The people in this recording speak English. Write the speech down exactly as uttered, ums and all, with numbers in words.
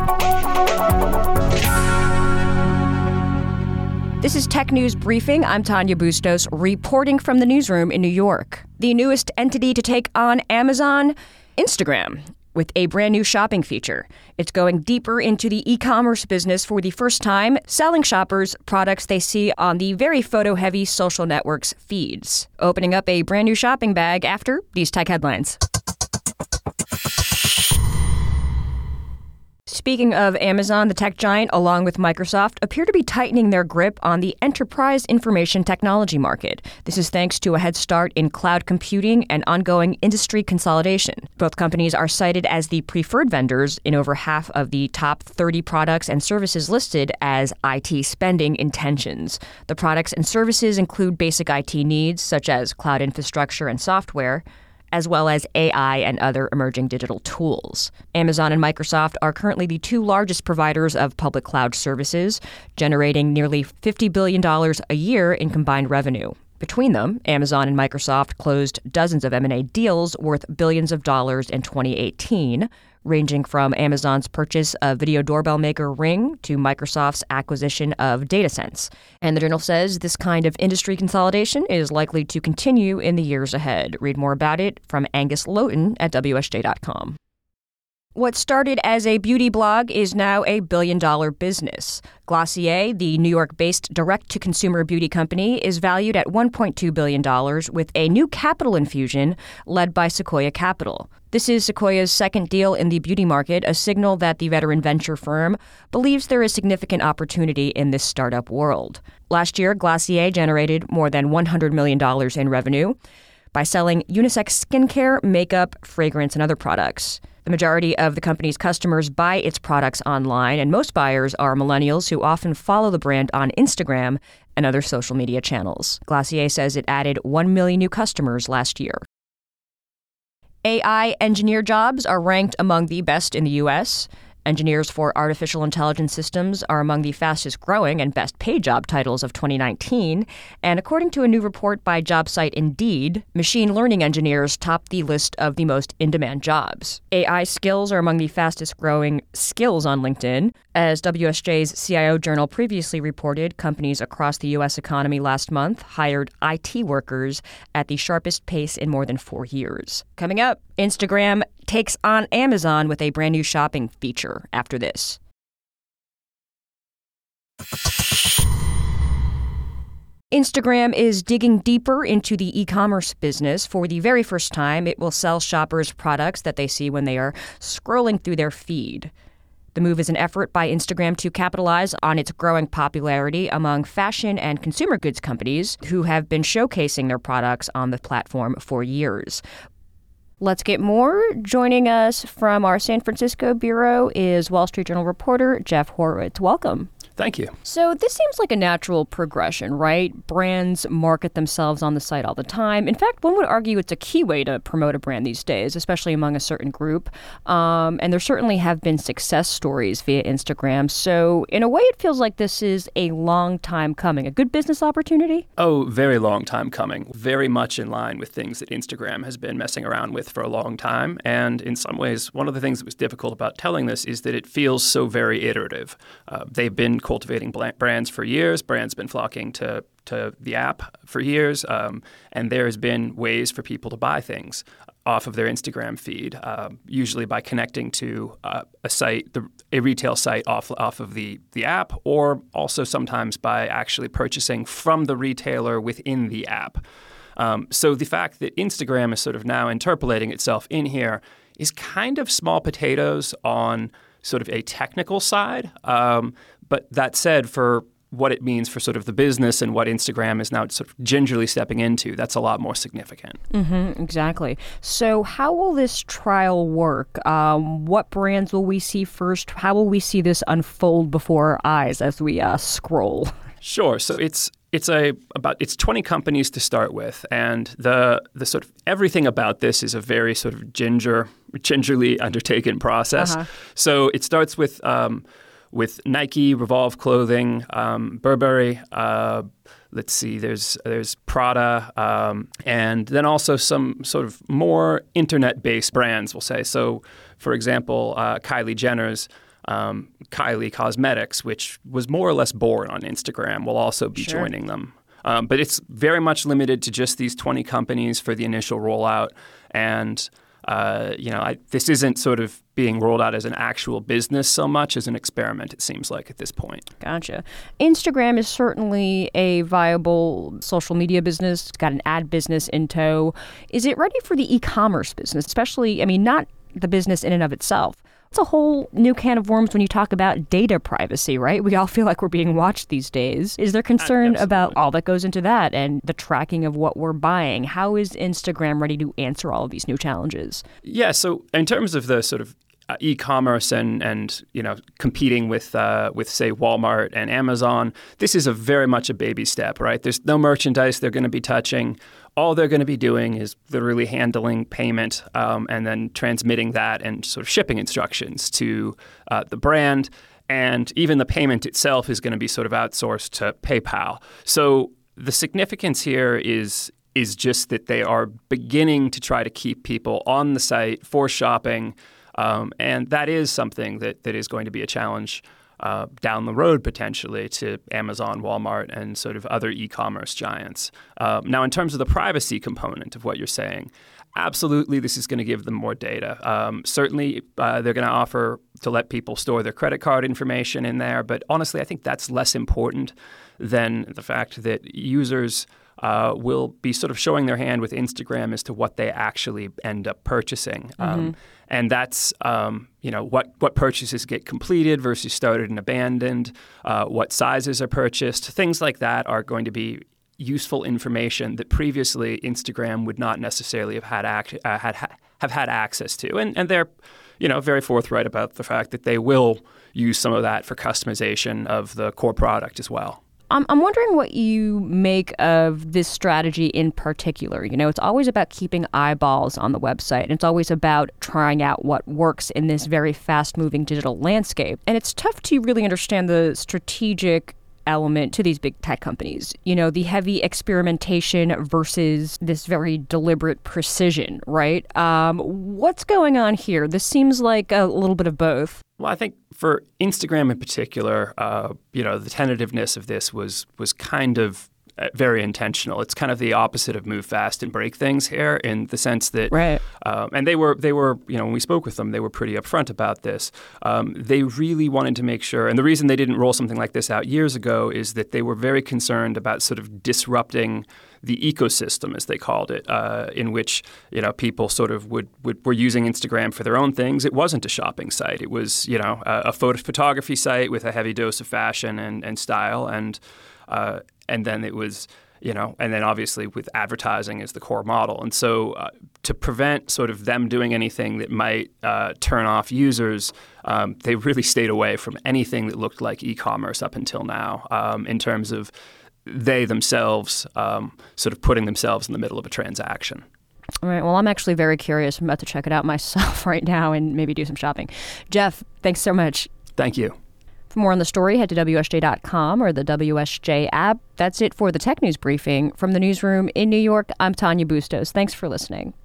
This is Tech News Briefing. I'm Tanya Bustos, reporting from the newsroom in New York. The newest entity to take on Amazon, Instagram, with a brand new shopping feature. It's going deeper into the e-commerce business for the first time, selling shoppers products they see on the very photo-heavy social networks' feeds. Opening up a brand new shopping bag after these tech headlines. Speaking of Amazon, the tech giant, along with Microsoft, appear to be tightening their grip on the enterprise information technology market. This is thanks to a head start in cloud computing and ongoing industry consolidation. Both companies are cited as the preferred vendors in over half of the top thirty products and services listed as I T spending intentions. The products and services include basic I T needs, such as cloud infrastructure and software, as well as A I and other emerging digital tools. Amazon and Microsoft are currently the two largest providers of public cloud services, generating nearly fifty billion dollars a year in combined revenue. Between them, Amazon and Microsoft closed dozens of M and A deals worth billions of dollars in twenty eighteen, ranging from Amazon's purchase of video doorbell maker Ring to Microsoft's acquisition of DataSense. And the Journal says this kind of industry consolidation is likely to continue in the years ahead. Read more about it from Angus Lowton at W S J dot com. What started as a beauty blog is now a billion-dollar business. Glossier, the New York-based direct-to-consumer beauty company, is valued at one point two billion dollars with a new capital infusion led by Sequoia Capital. This is Sequoia's second deal in the beauty market, a signal that the veteran venture firm believes there is significant opportunity in this startup world. Last year, Glossier generated more than one hundred million dollars in revenue by selling unisex skincare, makeup, fragrance, and other products. The majority of the company's customers buy its products online, and most buyers are millennials who often follow the brand on Instagram and other social media channels. Glossier says it added one million new customers last year. A I engineer jobs are ranked among the best in the U S Engineers for artificial intelligence systems are among the fastest growing and best paid job titles of twenty nineteen. And according to a new report by job site Indeed, machine learning engineers top the list of the most in-demand jobs. A I skills are among the fastest growing skills on LinkedIn. As W S J's C I O Journal previously reported, companies across the U S economy last month hired I T workers at the sharpest pace in more than four years. Coming up, Instagram takes on Amazon with a brand new shopping feature after this. Instagram is digging deeper into the e-commerce business. For the very first time, it will sell shoppers products that they see when they are scrolling through their feed. The move is an effort by Instagram to capitalize on its growing popularity among fashion and consumer goods companies who have been showcasing their products on the platform for years. Let's get more. Joining us from our San Francisco bureau is Wall Street Journal reporter Jeff Horowitz. Welcome. Thank you. So this seems like a natural progression, right? Brands market themselves on the site all the time. In fact, one would argue it's a key way to promote a brand these days, especially among a certain group. Um, and there certainly have been success stories via Instagram. So in a way, it feels like this is a long time coming. A good business opportunity? Oh, very long time coming. Very much in line with things that Instagram has been messing around with for a long time. And in some ways, one of the things that was difficult about telling this is that it feels so very iterative. Uh, they've been cultivating brands for years. Brands been flocking to to the app for years, um, and there has been ways for people to buy things off of their Instagram feed, uh, usually by connecting to uh, a site, the, a retail site off off of the the app, or also sometimes by actually purchasing from the retailer within the app. Um, so the fact that Instagram is sort of now interpolating itself in here is kind of small potatoes on sort of a technical side. Um, But that said, for what it means for sort of the business and what Instagram is now sort of gingerly stepping into, that's a lot more significant. Mm-hmm, exactly. So how will this trial work? Um, what brands will we see first? How will we see this unfold before our eyes as we uh, scroll? Sure. So it's it's a about it's twenty companies to start with, and the the sort of everything about this is a very sort of ginger gingerly undertaken process. Uh-huh. So it starts with um, with Nike, Revolve Clothing, um, Burberry. Uh, let's see, there's there's Prada, um, and then also some sort of more internet-based brands, we'll say. So, for example, uh, Kylie Jenner's um, Kylie Cosmetics, which was more or less born on Instagram, will also be Sure. joining them. Um, but it's very much limited to just these twenty companies for the initial rollout. And, uh, you know, I, this isn't sort of being rolled out as an actual business so much as an experiment, it seems like, at this point. Gotcha. Instagram is certainly a viable social media business. It's got an ad business in tow. Is it ready for the e-commerce business, especially, I mean, not the business in and of itself? It's a whole new can of worms when you talk about data privacy, right? We all feel like we're being watched these days. Is there concern Absolutely. about all that goes into that and the tracking of what we're buying? How is Instagram ready to answer all of these new challenges? Yeah, so in terms of the sort of uh, e-commerce and and you know competing with uh, with say Walmart and Amazon, this is a very much a baby step, right? There's no merchandise they're going to be touching. All they're going to be doing is literally handling payment um, and then transmitting that and sort of shipping instructions to uh, the brand. And even the payment itself is going to be sort of outsourced to PayPal. So the significance here is is just that they are beginning to try to keep people on the site for shopping. Um, and that is something that, that is going to be a challenge uh, down the road potentially to Amazon, Walmart, and sort of other e-commerce giants. Um, now, in terms of the privacy component of what you're saying, absolutely this is going to give them more data. Um, certainly uh, they're going to offer to let people store their credit card information in there. But honestly, I think that's less important than the fact that users Uh, will be sort of showing their hand with Instagram as to what they actually end up purchasing. Mm-hmm. Um, and that's, um, you know, what, what purchases get completed versus started and abandoned, uh, what sizes are purchased. Things like that are going to be useful information that previously Instagram would not necessarily have had, ac- uh, had ha- have had access to. And, and they're, you know, very forthright about the fact that they will use some of that for customization of the core product as well. I'm I'm wondering what you make of this strategy in particular. You know, it's always about keeping eyeballs on the website, and it's always about trying out what works in this very fast-moving digital landscape. And it's tough to really understand the strategic element to these big tech companies. You know, the heavy experimentation versus this very deliberate precision, right? Um, what's going on here? This seems like a little bit of both. Well, I think for Instagram in particular, uh, you know, the tentativeness of this was was kind of uh, very intentional. It's kind of the opposite of move fast and break things here, in the sense that, right. Um, and they were they were you know when we spoke with them, they were pretty upfront about this. Um, they really wanted to make sure, and the reason they didn't roll something like this out years ago is that they were very concerned about sort of disrupting the ecosystem, as they called it, uh, in which you know people sort of would, would were using Instagram for their own things. It wasn't a shopping site; it was you know a, a photo photography site with a heavy dose of fashion and, and style, and uh, and then it was you know, and then obviously with advertising as the core model. And so uh, to prevent sort of them doing anything that might uh, turn off users, um, they really stayed away from anything that looked like e-commerce up until now, um, in terms of they themselves um, sort of putting themselves in the middle of a transaction. All right. Well, I'm actually very curious. I'm about to check it out myself right now and maybe do some shopping. Jeff, thanks so much. Thank you. For more on the story, head to W S J dot com or the W S J app. That's it for the Tech News Briefing. From the newsroom in New York, I'm Tanya Bustos. Thanks for listening.